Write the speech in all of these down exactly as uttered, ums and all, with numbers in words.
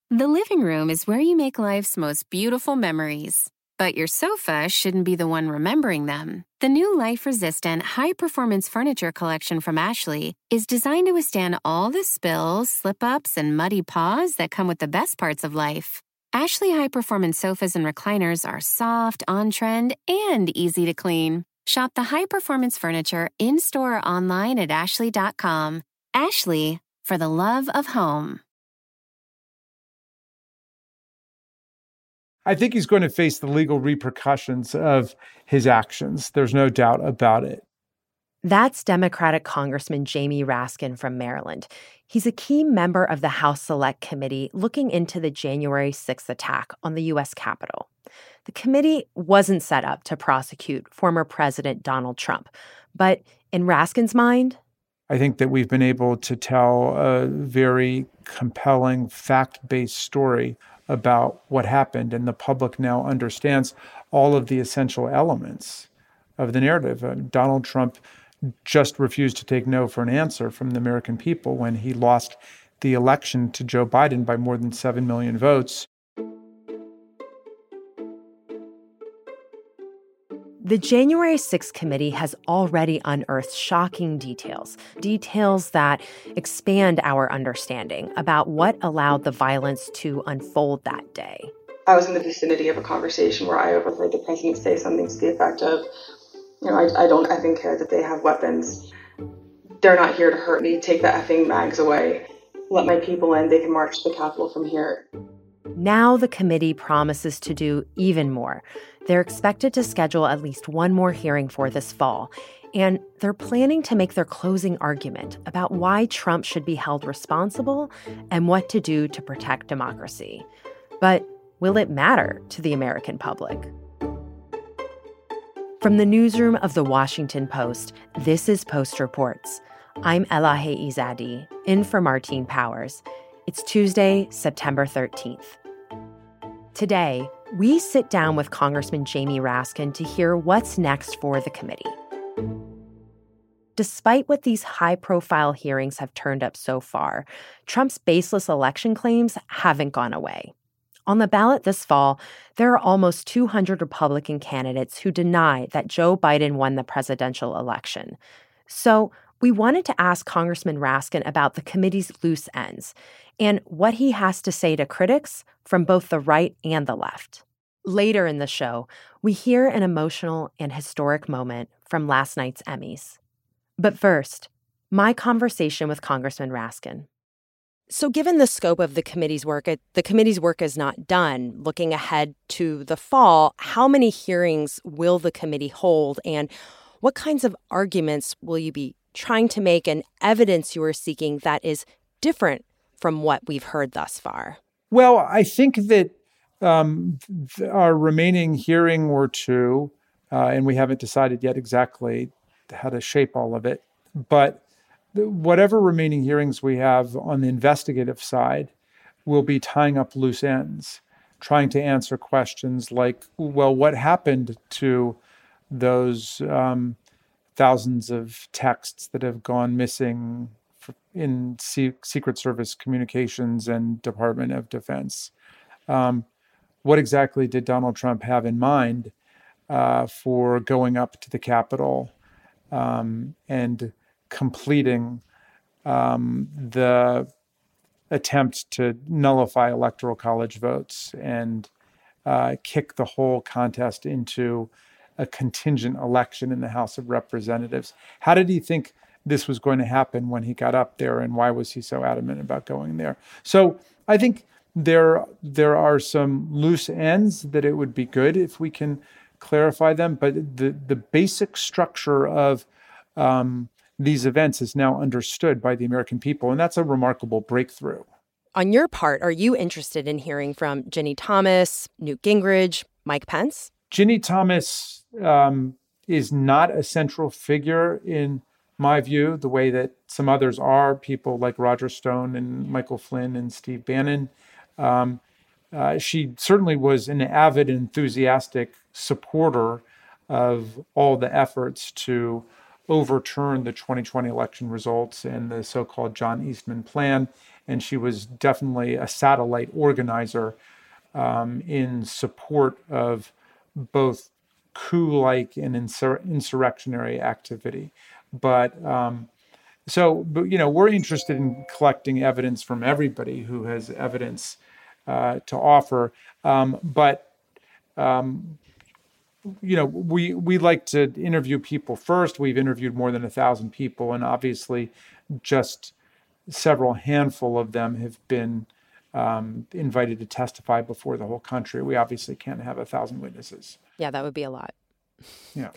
The living room is where you make life's most beautiful memories. But your sofa shouldn't be the one remembering them. The new life-resistant, high-performance furniture collection from Ashley is designed to withstand all the spills, slip-ups, and muddy paws that come with the best parts of life. Ashley high-performance sofas and recliners are soft, on-trend, and easy to clean. Shop the high-performance furniture in-store or online at ashley dot com. Ashley, for the love of home. I think he's going to face the legal repercussions of his actions. There's no doubt about it. That's Democratic Congressman Jamie Raskin from Maryland. He's a key member of the House Select Committee looking into the January sixth attack on the U S Capitol. The committee wasn't set up to prosecute former President Donald Trump, but in Raskin's mind, I think that we've been able to tell a very compelling, fact-based story about what happened, and the public now understands all of the essential elements of the narrative. Uh, Donald Trump just refused to take no for an answer from the American people when he lost the election to Joe Biden by more than seven million votes. The January sixth committee has already unearthed shocking details, details that expand our understanding about what allowed the violence to unfold that day. I was in the vicinity of a conversation where I overheard the president say something to the effect of, you know, I, I don't effing care that they have weapons. They're not here to hurt me. Take the effing mags away. Let my people in. They can march to the Capitol from here. Now the committee promises to do even more. They're expected to schedule at least one more hearing for this fall, and they're planning to make their closing argument about why Trump should be held responsible and what to do to protect democracy. But will it matter to the American public? From the newsroom of The Washington Post, this is Post Reports. I'm Elahe Izadi, in for Martine Powers. It's Tuesday, September thirteenth. Today, we sit down with Congressman Jamie Raskin to hear what's next for the committee. Despite what these high-profile hearings have turned up so far, Trump's baseless election claims haven't gone away. On the ballot this fall, there are almost two hundred Republican candidates who deny that Joe Biden won the presidential election. So we wanted to ask Congressman Raskin about the committee's loose ends and what he has to say to critics from both the right and the left. Later in the show, we hear an emotional and historic moment from last night's Emmys. But first, my conversation with Congressman Raskin. So given the scope of the committee's work, it, the committee's work is not done. Looking ahead to the fall, how many hearings will the committee hold, and what kinds of arguments will you be trying to make and evidence you are seeking that is different from what we've heard thus far? Well, I think that um, th- our remaining hearing or two, uh, and we haven't decided yet exactly how to shape all of it, but th- whatever remaining hearings we have on the investigative side will be tying up loose ends, trying to answer questions like, well, what happened to those um, thousands of texts that have gone missing in C- Secret Service communications and Department of Defense? Um, what exactly did Donald Trump have in mind uh, for going up to the Capitol um, and completing um, the attempt to nullify electoral college votes and uh, kick the whole contest into a contingent election in the House of Representatives? How did he think this was going to happen when he got up there, and why was he so adamant about going there? So I think there there are some loose ends that it would be good if we can clarify them, but the, the basic structure of um, these events is now understood by the American people, and that's a remarkable breakthrough. On your part, are you interested in hearing from Ginny Thomas, Newt Gingrich, Mike Pence? Ginny Thomas um, is not a central figure in my view, the way that some others are, people like Roger Stone and Michael Flynn and Steve Bannon. Um, uh, she certainly was an avid, enthusiastic supporter of all the efforts to overturn the twenty twenty election results and the so-called John Eastman plan. and she was definitely a satellite organizer um, in support of both coup-like and insur- insurrectionary activity. But um, so, but, you know, we're interested in collecting evidence from everybody who has evidence uh, to offer. Um, but, um, you know, we we like to interview people first. We've interviewed more than a thousand people, and obviously, just several handful of them have been um, invited to testify before the whole country. We obviously can't have a thousand witnesses. Yeah, that would be a lot. Yeah.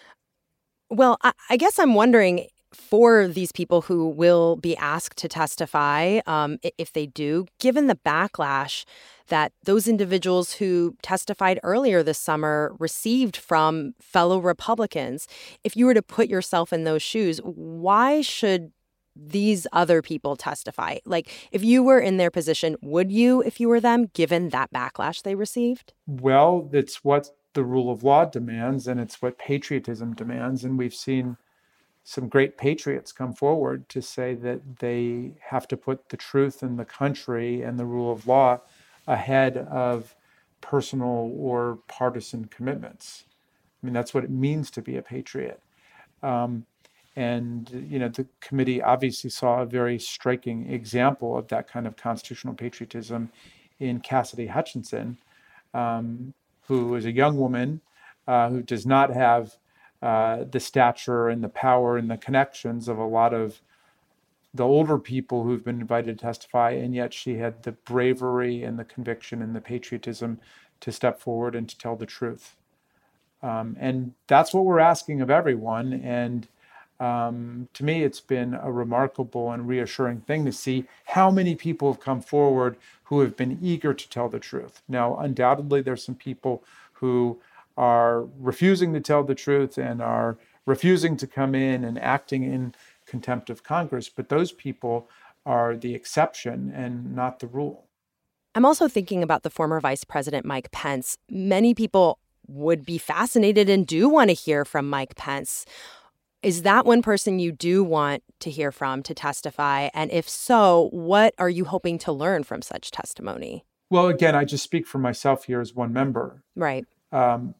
Well, I, I guess I'm wondering, for these people who will be asked to testify, um, if they do, given the backlash that those individuals who testified earlier this summer received from fellow Republicans, if you were to put yourself in those shoes, why should these other people testify? Like, if you were in their position, would you, if you were them, given that backlash they received? Well, it's what the rule of law demands, and it's what patriotism demands. And we've seen some great patriots come forward to say that they have to put the truth in the country and the rule of law ahead of personal or partisan commitments. I mean, that's what it means to be a patriot. Um, and, you know, the committee obviously saw a very striking example of that kind of constitutional patriotism in Cassidy Hutchinson, um, who is a young woman uh, who does not have uh, the stature and the power and the connections of a lot of the older people who've been invited to testify, and yet she had the bravery and the conviction and the patriotism to step forward and to tell the truth. Um, and that's what we're asking of everyone. And um, to me, it's been a remarkable and reassuring thing to see how many people have come forward who have been eager to tell the truth. Now, undoubtedly, there's some people who are refusing to tell the truth and are refusing to come in and acting in contempt of Congress, but those people are the exception and not the rule. I'm also thinking about the former Vice President Mike Pence. Many people would be fascinated and do want to hear from Mike Pence. Is that one person you do want to hear from to testify? And if so, what are you hoping to learn from such testimony? Well, again, I just speak for myself here as one member. Right. Um,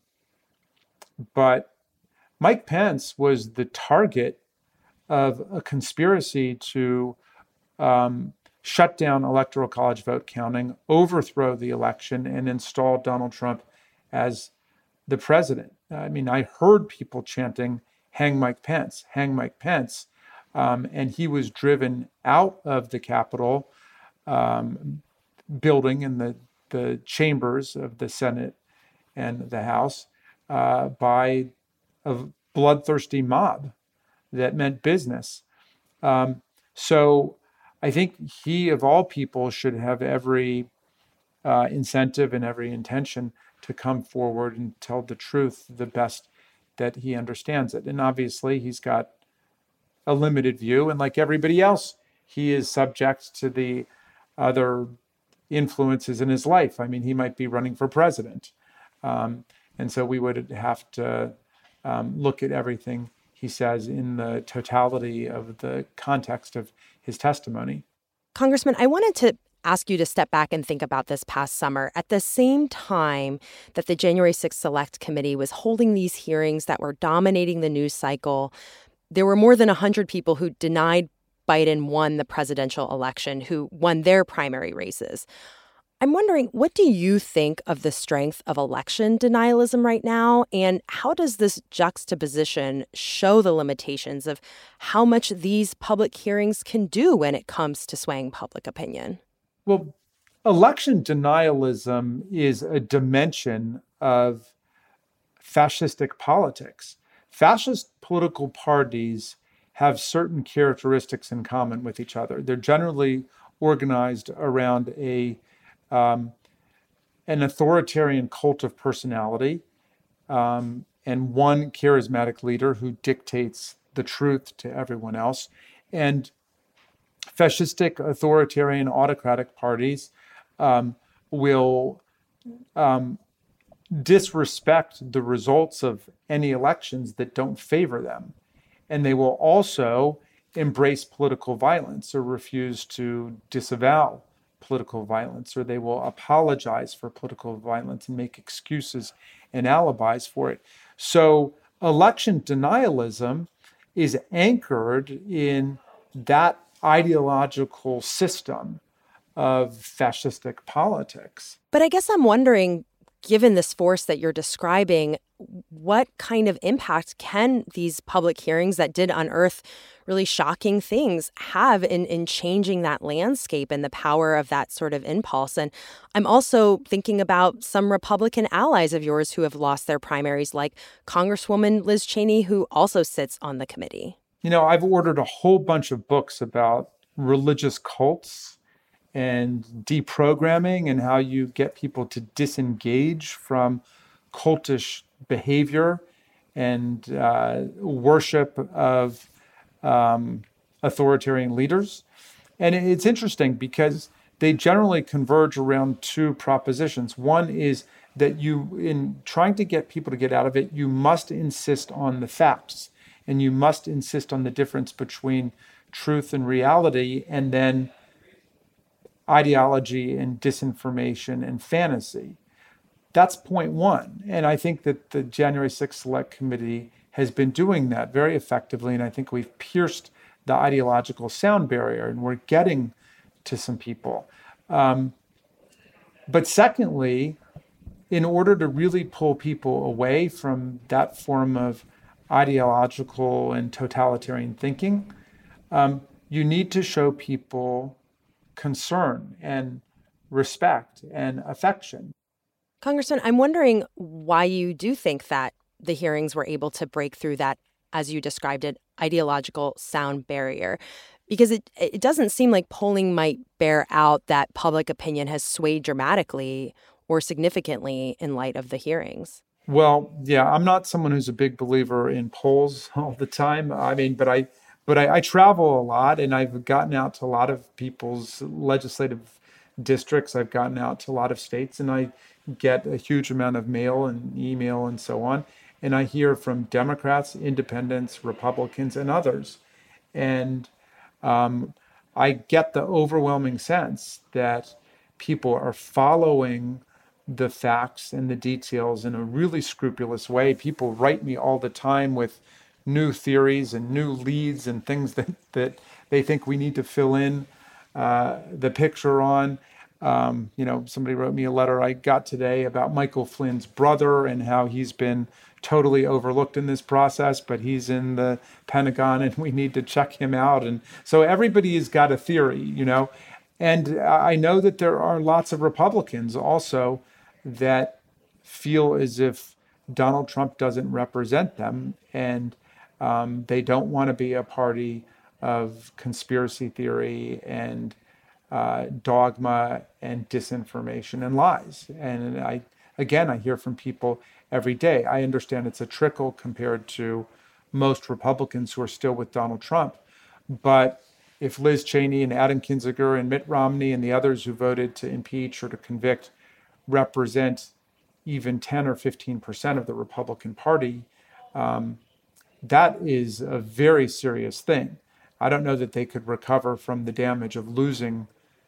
but Mike Pence was the target of a conspiracy to um, shut down electoral college vote counting, overthrow the election, and install Donald Trump as the president. I mean, I heard people chanting, "Hang Mike Pence, hang Mike Pence," um, and he was driven out of the Capitol um, building and the, the chambers of the Senate and the House uh, by a bloodthirsty mob that meant business. Um, so I think he, of all people, should have every uh, incentive and every intention to come forward and tell the truth the best that he understands it. And obviously, he's got a limited view. And like everybody else, he is subject to the other influences in his life. I mean, he might be running for president. Um, and so we would have to um, look at everything he says in the totality of the context of his testimony. Congressman, I wanted to ask you to step back and think about this past summer. At the same time that the January sixth Select Committee was holding these hearings that were dominating the news cycle, there were more than one hundred people who denied Biden won the presidential election, who won their primary races. I'm wondering, what do you think of the strength of election denialism right now? And how does this juxtaposition show the limitations of how much these public hearings can do when it comes to swaying public opinion? Well, election denialism is a dimension of fascistic politics. Fascist political parties have certain characteristics in common with each other. They're generally organized around a Um, an authoritarian cult of personality, um, and one charismatic leader who dictates the truth to everyone else. And fascistic, authoritarian, autocratic parties um, will um, disrespect the results of any elections that don't favor them. And they will also embrace political violence or refuse to disavow political violence, or they will apologize for political violence and make excuses and alibis for it. So election denialism is anchored in that ideological system of fascistic politics. But I guess I'm wondering, given this force that you're describing, what kind of impact can these public hearings that did unearth really shocking things have in, in changing that landscape and the power of that sort of impulse? And I'm also thinking about some Republican allies of yours who have lost their primaries, like Congresswoman Liz Cheney, who also sits on the committee. You know, I've ordered a whole bunch of books about religious cults and deprogramming and how you get people to disengage from cultish behavior and uh, worship of um, authoritarian leaders. And it's interesting because they generally converge around two propositions. One is that you, in trying to get people to get out of it, you must insist on the facts and you must insist on the difference between truth and reality, and then ideology and disinformation and fantasy. That's point one. And I think that the January sixth Select Committee has been doing that very effectively. And I think we've pierced the ideological sound barrier and we're getting to some people. Um, but secondly, in order to really pull people away from that form of ideological and totalitarian thinking, um, you need to show people concern and respect and affection. Congressman, I'm wondering why you do think that the hearings were able to break through that, as you described it, ideological sound barrier. Because it, it doesn't seem like polling might bear out that public opinion has swayed dramatically or significantly in light of the hearings. Well, yeah, I'm not someone who's a big believer in polls all the time. I mean, but I But I, I travel a lot, and I've gotten out to a lot of people's legislative districts. I've gotten out to a lot of states, and I get a huge amount of mail and email and so on. And I hear from Democrats, independents, Republicans, and others. And um, I get the overwhelming sense that people are following the facts and the details in a really scrupulous way. People write me all the time with new theories and new leads and things that, that they think we need to fill in uh, the picture on. Um, you know, somebody wrote me a letter I got today about Michael Flynn's brother and how he's been totally overlooked in this process, but he's in the Pentagon and we need to check him out. And so everybody has got a theory, you know. And I know that there are lots of Republicans also that feel as if Donald Trump doesn't represent them, and um, they don't want to be a party of conspiracy theory and uh, dogma and disinformation and lies. And I, again, I hear from people every day. I understand it's a trickle compared to most Republicans who are still with Donald Trump. But if Liz Cheney and Adam Kinzinger and Mitt Romney and the others who voted to impeach or to convict represent even ten or fifteen percent of the Republican Party, um, that is a very serious thing. I don't know that they could recover from the damage of losing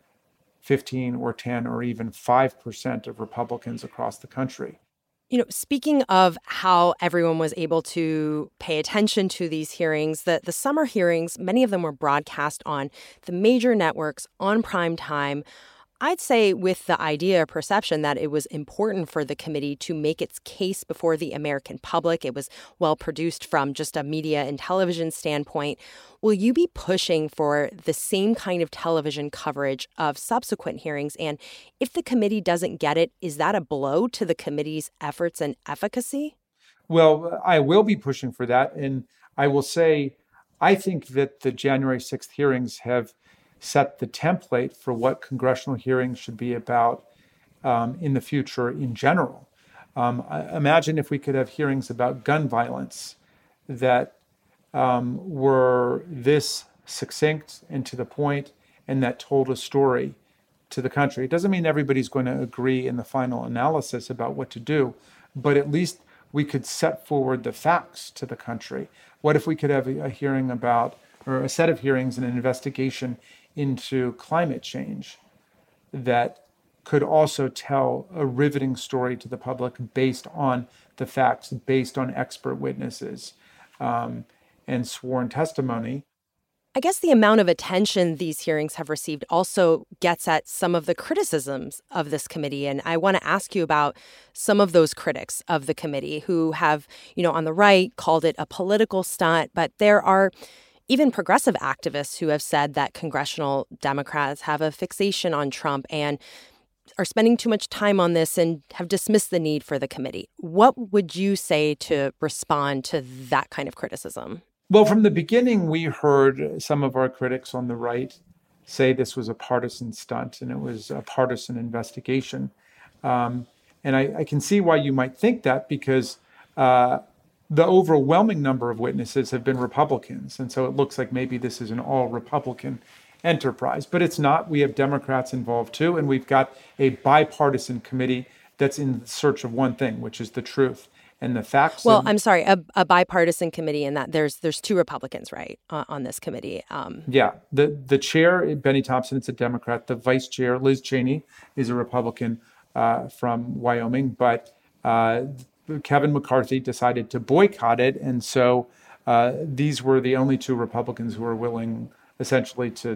fifteen or ten or even five percent of Republicans across the country. You know, speaking of how everyone was able to pay attention to these hearings, the, the summer hearings, many of them were broadcast on the major networks on prime time. I'd say with the idea or perception that it was important for the committee to make its case before the American public. It was well produced from just a media and television standpoint. Will you be pushing for the same kind of television coverage of subsequent hearings? And if the committee doesn't get it, is that a blow to the committee's efforts and efficacy? Well, I will be pushing for that. And I will say, I think that the January sixth hearings have set the template for what congressional hearings should be about um, in the future in general. Um, imagine if we could have hearings about gun violence that um, were this succinct and to the point and that told a story to the country. It doesn't mean everybody's going to agree in the final analysis about what to do, but at least we could set forward the facts to the country. What if we could have a, a hearing about or a set of hearings and an investigation into climate change that could also tell a riveting story to the public based on the facts, based on expert witnesses um, and sworn testimony. I guess the amount of attention these hearings have received also gets at some of the criticisms of this committee. And I want to ask you about some of those critics of the committee who have, you know, on the right called it a political stunt. But there are even progressive activists who have said that congressional Democrats have a fixation on Trump and are spending too much time on this and have dismissed the need for the committee. What would you say to respond to that kind of criticism? Well, from the beginning, we heard some of our critics on the right say this was a partisan stunt and it was a partisan investigation. Um, and I, I can see why you might think that, because uh, the overwhelming number of witnesses have been Republicans. And so it looks like maybe this is an all Republican enterprise, but it's not. We have Democrats involved too. And we've got a bipartisan committee that's in search of one thing, which is the truth. And the facts. Well, and, I'm sorry, a, a bipartisan committee in that there's there's two Republicans, right, uh, on this committee. Um, yeah, the the chair, Benny Thompson, is a Democrat. The vice chair, Liz Cheney, is a Republican uh, from Wyoming. But uh, Kevin McCarthy decided to boycott it, and so uh, these were the only two Republicans who were willing, essentially, to,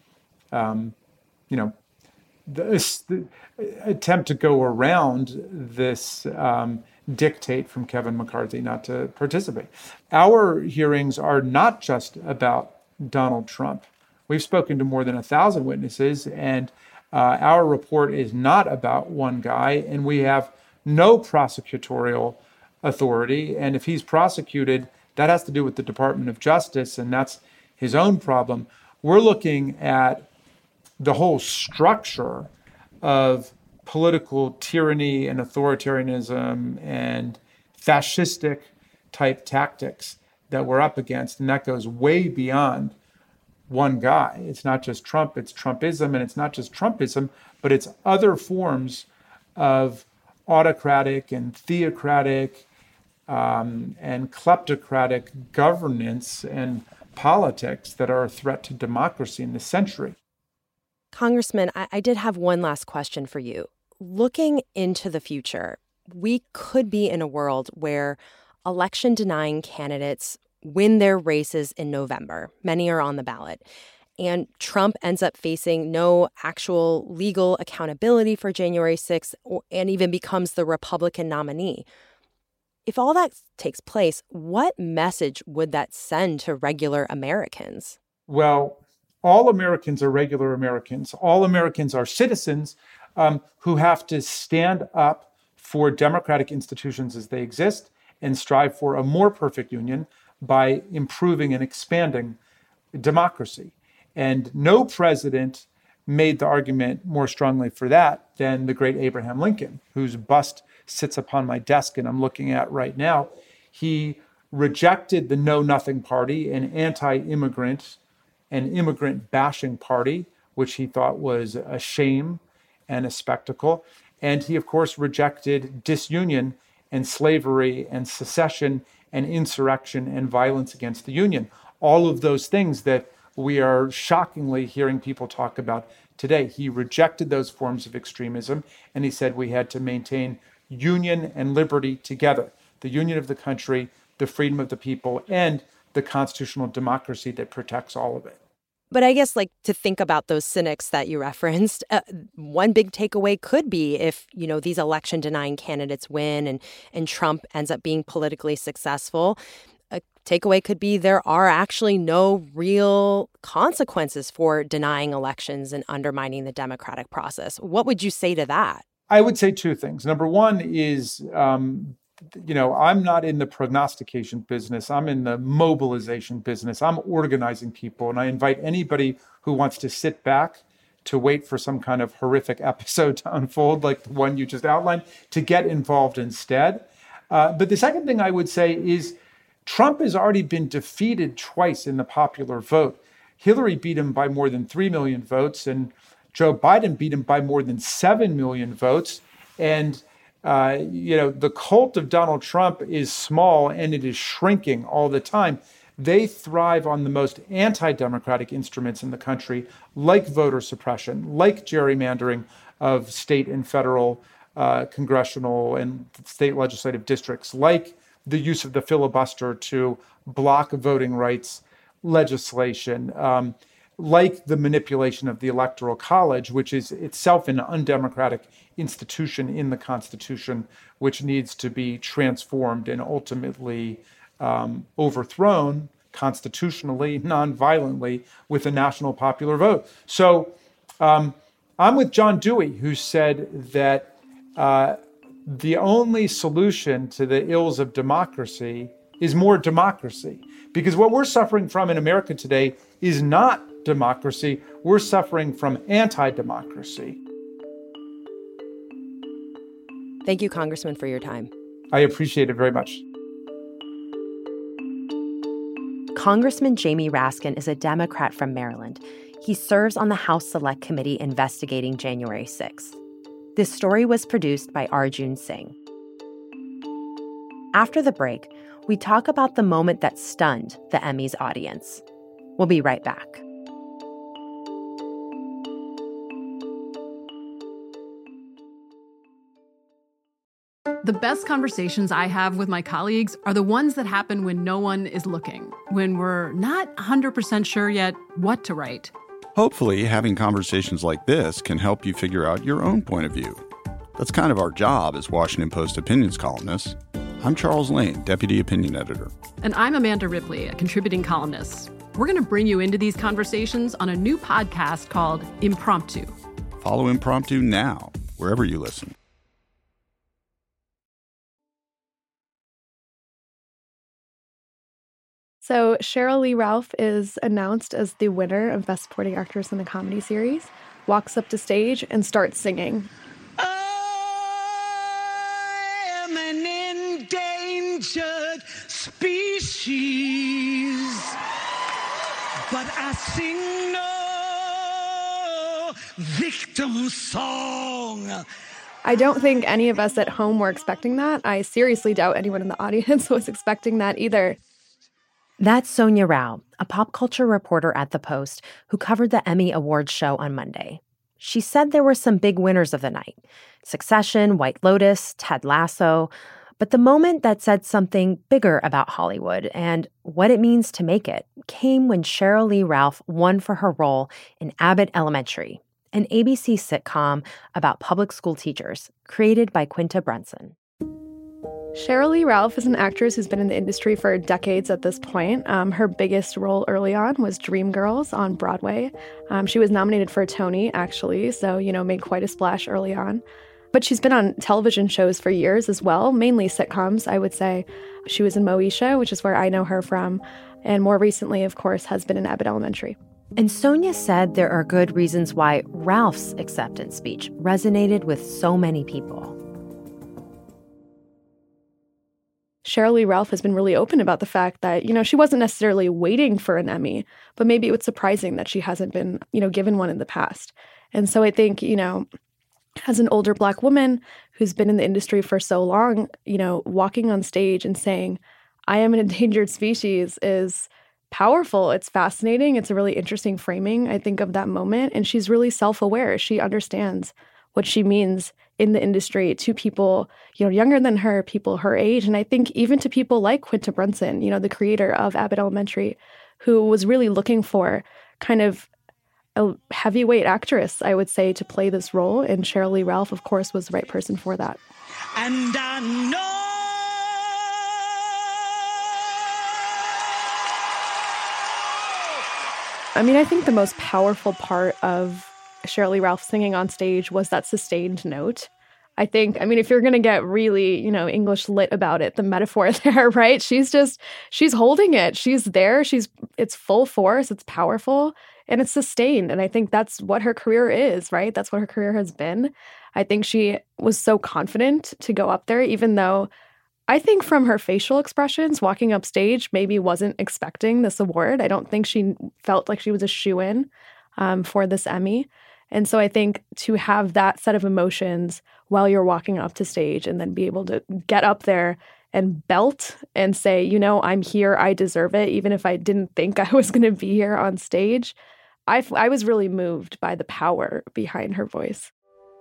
um, you know, this, the, attempt to go around this. Um, dictate from Kevin McCarthy not to participate. Our hearings are not just about Donald Trump. We've spoken to more than a thousand witnesses, and uh, our report is not about one guy, and we have no prosecutorial authority. And if he's prosecuted, that has to do with the Department of Justice, and that's his own problem. We're looking at the whole structure of political tyranny and authoritarianism and fascistic type tactics that we're up against. And that goes way beyond one guy. It's not just Trump, it's Trumpism. And it's not just Trumpism, but it's other forms of autocratic and theocratic um, and kleptocratic governance and politics that are a threat to democracy in this century. Congressman, I, I did have one last question for you. Looking into the future, we could be in a world where election-denying candidates win their races in November. Many are on the ballot. And Trump ends up facing no actual legal accountability for January sixth and even becomes the Republican nominee. If all that takes place, what message would that send to regular Americans? Well, all Americans are regular Americans. All Americans are citizens um, who have to stand up for democratic institutions as they exist and strive for a more perfect union by improving and expanding democracy. And no president made the argument more strongly for that than the great Abraham Lincoln, whose bust sits upon my desk and I'm looking at right now. He rejected the Know Nothing Party, an anti-immigrant and immigrant bashing party, which he thought was a shame and a spectacle. And he, of course, rejected disunion and slavery and secession and insurrection and violence against the Union. All of those things that we are shockingly hearing people talk about today. He rejected those forms of extremism, and he said we had to maintain union and liberty together, the union of the country, the freedom of the people, and the constitutional democracy that protects all of it. But I guess, like, to think about those cynics that you referenced, uh, one big takeaway could be if, you know, these election-denying candidates win and, and Trump ends up being politically successful, a takeaway could be there are actually no real consequences for denying elections and undermining the democratic process. What would you say to that? I would say two things. Number one is, um, you know, I'm not in the prognostication business. I'm in the mobilization business. I'm organizing people. And I invite anybody who wants to sit back to wait for some kind of horrific episode to unfold, like the one you just outlined, to get involved instead. Uh, but the second thing I would say is Trump has already been defeated twice in the popular vote. Hillary beat him by more than three million votes, and Joe Biden beat him by more than seven million votes. And Uh, you know, the cult of Donald Trump is small and it is shrinking all the time. they thrive on the most anti-democratic instruments in the country, like voter suppression, like gerrymandering of state and federal, uh, congressional and state legislative districts, like the use of the filibuster to block voting rights legislation, um, like the manipulation of the Electoral College, which is itself an undemocratic institution in the Constitution, which needs to be transformed and ultimately um, overthrown constitutionally, non-violently, with a national popular vote. So um, I'm with John Dewey, who said that uh, the only solution to the ills of democracy is more democracy. Because what we're suffering from in America today is not democracy. We're suffering from anti-democracy. Thank you, Congressman, for your time. I appreciate it very much. Congressman Jamie Raskin is a Democrat from Maryland. He serves on the House Select Committee investigating January sixth. This story was produced by Arjun Singh. After the break, we talk about the moment that stunned the Emmys audience. We'll be right back. The best conversations I have with my colleagues are the ones that happen when no one is looking, when we're not one hundred percent sure yet what to write. Hopefully, having conversations like this can help you figure out your own point of view. That's kind of our job as Washington Post opinions columnists. I'm Charles Lane, Deputy Opinion Editor. And I'm Amanda Ripley, a contributing columnist. We're going to bring you into these conversations on a new podcast called Impromptu. Follow Impromptu now, wherever you listen. So Cheryl Lee Ralph is announced as the winner of Best Supporting Actress in a Comedy Series, walks up to stage and starts singing. I am an endangered species, but I sing no victim song. I don't think any of us at home were expecting that. I seriously doubt anyone in the audience was expecting that either. That's Sonia Rao, a pop culture reporter at The Post who covered the Emmy Awards show on Monday. She said there were some big winners of the night: Succession, White Lotus, Ted Lasso. But the moment that said something bigger about Hollywood and what it means to make it came when Cheryl Lee Ralph won for her role in Abbott Elementary, an A B C sitcom about public school teachers created by Quinta Brunson. Cheryl Lee Ralph is an actress who's been in the industry for decades at this point. Um, her biggest role early on was Dreamgirls on Broadway. Um, she was nominated for a Tony, actually, so, you know, made quite a splash early on. But she's been on television shows for years as well, mainly sitcoms, I would say. She was in Moesha, which is where I know her from, and more recently, of course, has been in Abbott Elementary. And Sonia said there are good reasons why Ralph's acceptance speech resonated with so many people. Cheryl Lee Ralph has been really open about the fact that, you know, she wasn't necessarily waiting for an Emmy, but maybe it was surprising that she hasn't been, you know, given one in the past. And so I think, you know, as an older Black woman who's been in the industry for so long, you know, walking on stage and saying, I am an endangered species is powerful. It's fascinating. It's a really interesting framing, I think, of that moment. And she's really self-aware. She understands what she means in the industry to people, you know, younger than her, people her age. And I think even to people like Quinta Brunson, you know, the creator of Abbott Elementary, who was really looking for kind of a heavyweight actress, I would say, to play this role. And Cheryl Lee Ralph, of course, was the right person for that. And I know I mean, I think the most powerful part of Cheryl Lee Ralph singing on stage was that sustained note. I think, I mean, if you're going to get really, you know, English lit about it, the metaphor there, right? She's just, she's holding it. She's there. She's, it's full force. It's powerful and it's sustained. And I think that's what her career is, right? That's what her career has been. I think she was so confident to go up there, even though I think from her facial expressions, walking up stage, maybe wasn't expecting this award. I don't think she felt like she was a shoo-in um, for this Emmy. And so I think to have that set of emotions while you're walking up to stage and then be able to get up there and belt and say, you know, I'm here, I deserve it, even if I didn't think I was going to be here on stage. I, I was really moved by the power behind her voice.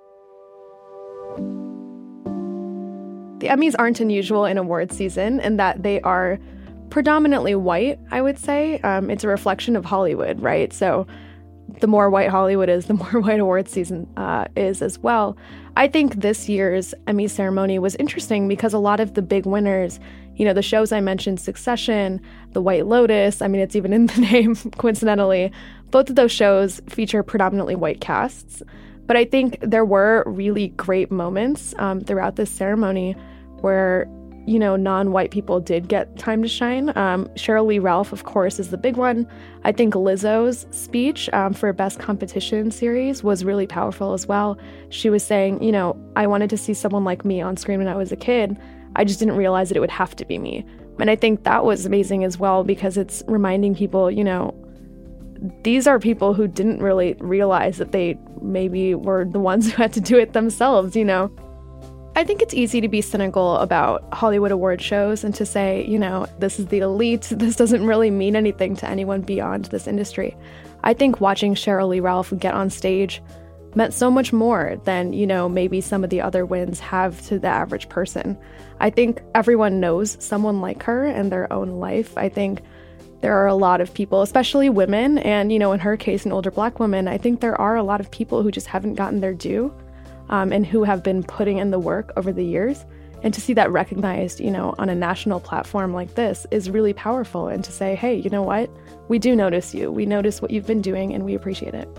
The Emmys aren't unusual in award season in that they are predominantly white, I would say. Um, it's a reflection of Hollywood, right? So the more white Hollywood is, the more white award season uh, is as well. I think this year's Emmy ceremony was interesting because a lot of the big winners, you know, the shows I mentioned, Succession, The White Lotus, I mean, it's even in the name, coincidentally, both of those shows feature predominantly white casts. But I think there were really great moments um, throughout this ceremony where, you know, non-white people did get time to shine. Um, Sheryl Lee Ralph, of course, is the big one. I think Lizzo's speech um, for Best Competition Series was really powerful as well. She was saying, you know, I wanted to see someone like me on screen when I was a kid. I just didn't realize that it would have to be me. And I think that was amazing as well because it's reminding people, you know, these are people who didn't really realize that they maybe were the ones who had to do it themselves, you know. I think it's easy to be cynical about Hollywood award shows and to say, you know, this is the elite. This doesn't really mean anything to anyone beyond this industry. I think watching Sheryl Lee Ralph get on stage meant so much more than, you know, maybe some of the other wins have to the average person. I think everyone knows someone like her in their own life. I think there are a lot of people, especially women, and, you know, in her case, an older Black woman, I think there are a lot of people who just haven't gotten their due. Um, and who have been putting in the work over the years. And to see that recognized, you know, on a national platform like this is really powerful. And to say, hey, you know what? We do notice you. We notice what you've been doing and we appreciate it.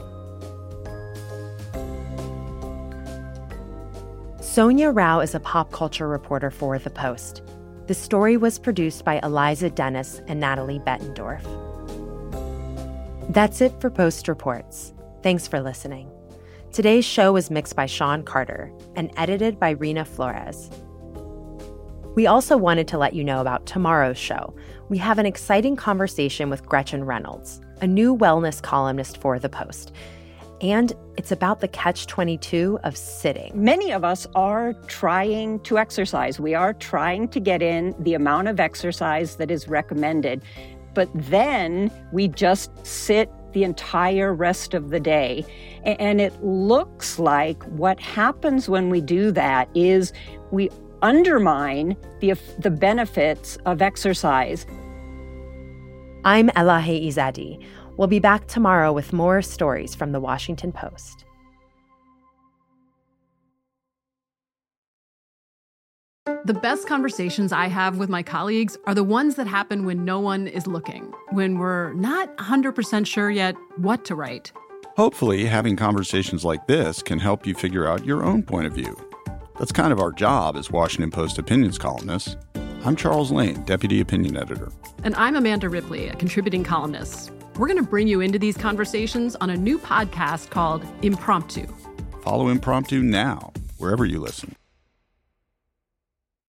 Sonia Rao is a pop culture reporter for The Post. The story was produced by Eliza Dennis and Natalie Bettendorf. That's it for Post Reports. Thanks for listening. Today's show was mixed by Sean Carter and edited by Rena Flores. We also wanted to let you know about tomorrow's show. We have an exciting conversation with Gretchen Reynolds, a new wellness columnist for The Post. And it's about the catch twenty-two of sitting. Many of us are trying to exercise. We are trying to get in the amount of exercise that is recommended. But then we just sit the entire rest of the day. And it looks like what happens when we do that is we undermine the, the benefits of exercise. I'm Elahe Izadi. We'll be back tomorrow with more stories from The Washington Post. The best conversations I have with my colleagues are the ones that happen when no one is looking, when we're not one hundred percent sure yet what to write. Hopefully, having conversations like this can help you figure out your own point of view. That's kind of our job as Washington Post opinions columnists. I'm Charles Lane, Deputy Opinion Editor. And I'm Amanda Ripley, a contributing columnist. We're going to bring you into these conversations on a new podcast called Impromptu. Follow Impromptu now, wherever you listen.